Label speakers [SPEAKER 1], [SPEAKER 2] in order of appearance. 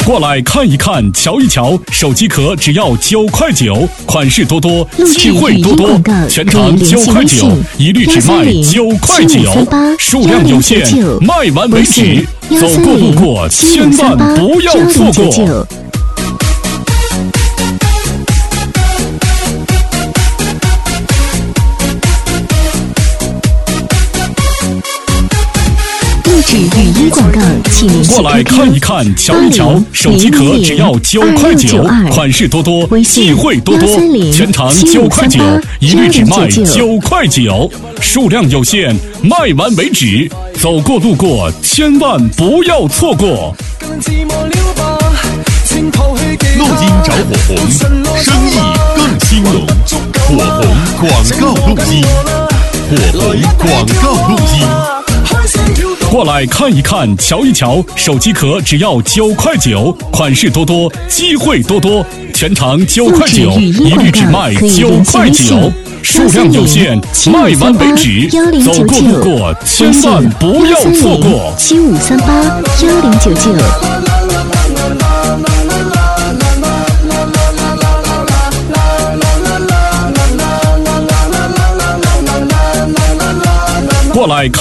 [SPEAKER 1] 过来看一看，瞧一瞧，手机壳只要9块9，款式多多，机会多多，全场9块9，一律只卖9块9，数量有限，卖完为止。走过路过，千万不要错过。
[SPEAKER 2] 语音广告，请联系
[SPEAKER 1] 过来看一看，瞧一瞧，手机壳只要9块9，款式多多，机会多多，全场9块9，一律只卖9块9，数量有限，卖完为止。走过路过，千万不要错过。
[SPEAKER 3] 录音找火红，生意更兴隆。火红广告录音，火红广告录音。
[SPEAKER 1] 过来看一看，瞧一瞧，手机壳只要9块9，款式多多，机会多多，全场9块9，一律只卖9块9，数量有限，卖完为止。走过路过，千万不要错过。
[SPEAKER 2] 75381099。